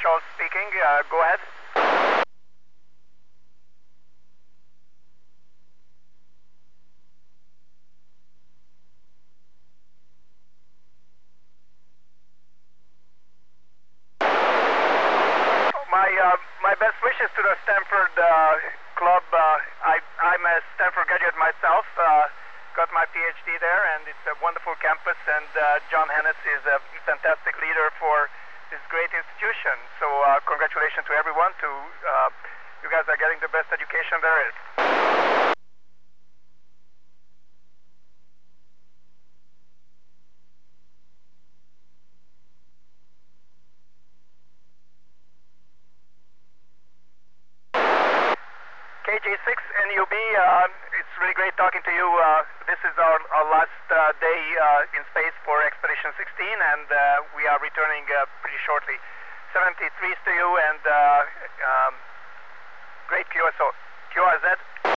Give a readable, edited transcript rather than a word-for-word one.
Schultz speaking. Go ahead. My best wishes to the Stanford club. I'm a Stanford graduate myself. Got my PhD there, and it's a wonderful campus. And John Hennes is a fantastic leader for this great institution. So congratulations to everyone. You guys are getting the best education there is. KJ6 NUB, it's really great talking to you. This is our last day in space for Expedition 16, and we are returning pretty shortly. 73s to you, and great QSO.